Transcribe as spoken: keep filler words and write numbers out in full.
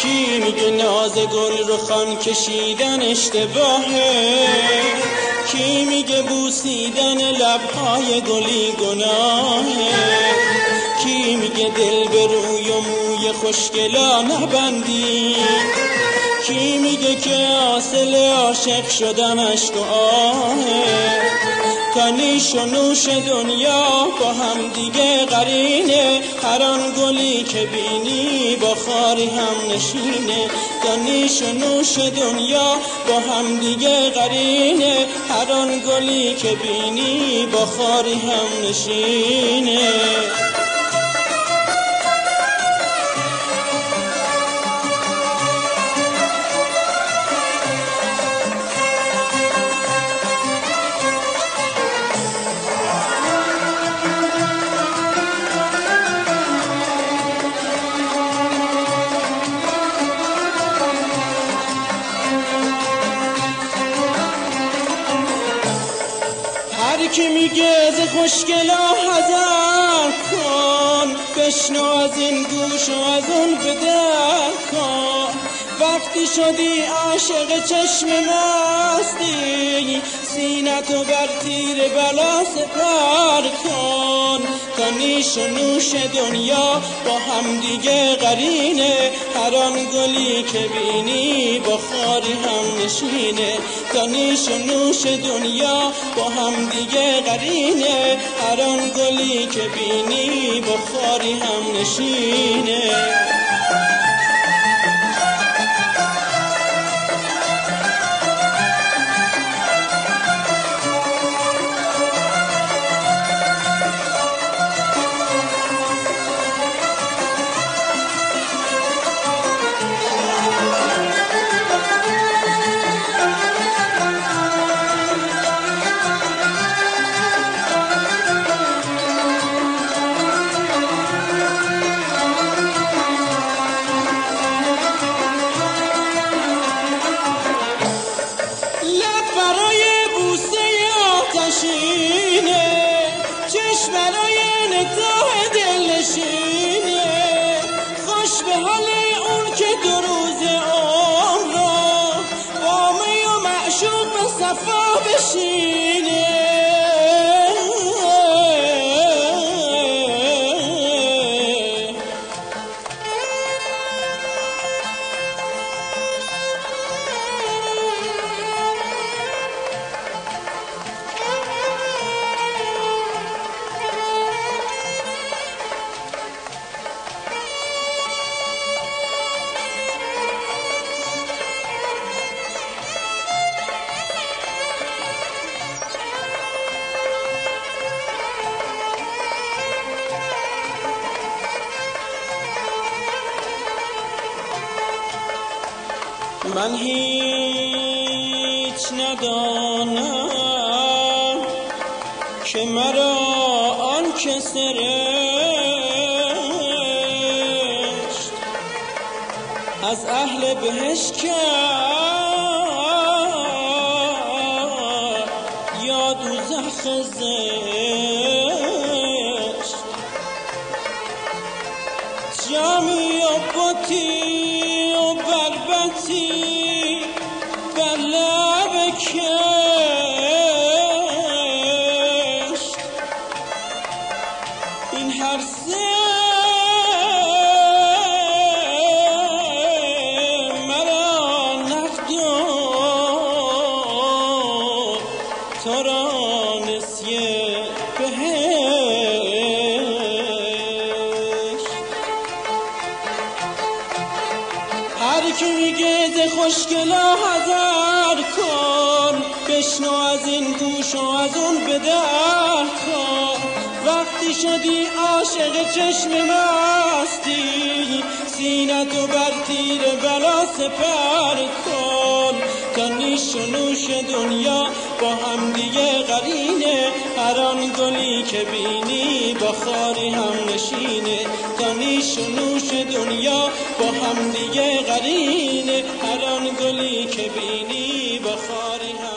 کی میگه ناز گل رو خان کشیدن اشتباهه؟ کی میگه بوسیدن لبهای گلی گناهه؟ کی میگه دل به روی و موی خوشگلا نبندی؟ کی میگه که حاصل عاشق شدنش تو آهه؟ تا نیش و نوش دنیا با هم دیگه قرینه، هر آن گلی که بینی با خاری هم نشینه. تا نیش و نوش دنیا با هم دیگه قرینه، هر آن گلی که بینی با خاری هم نشینه. هر کی میگه ز خوشگلا حذر کن، بشنو از این گوش و از اون بدر کن. وقتی شدی عاشق چشم مستی، سینتو بر تیر بلا سپر کن. تا نیش و نوش دنیا با هم دیگه قرینه، هر آن گلی که بینی با خاری هم نشینه. تا نیش و نوش دنیا با هم دیگه قرینه، هر آن گلی که بینی با خاری هم نشینه. چشم برای نگاه دلنشینه، خوش به حال اون که دو روز عمر را با می و معشوق به صفا بشینه. من هیچ ندانم که مرا آن که سرشت از اهل بهشت کرد یا دوزخ زشت. جامی و بطی و بربطی بر لب کشت، این هر سه مرا نقد و تو را نسیه بهشت. هر کی میگه ز خوشگلا حذر کن، بشنو از این گوش و از اون بدر کن. وقتی شدی عاشق چشم مستی، سینتو بر تیر بلا سپر کن. تا نیش و نوش دنیا با هم دیگه قرینه، هر آن گلی که بینی با خاری هم نشینه. تا نیش و نوش دنیا با هم دیگه قرینه، هر آن گلی که بینی با خاری هم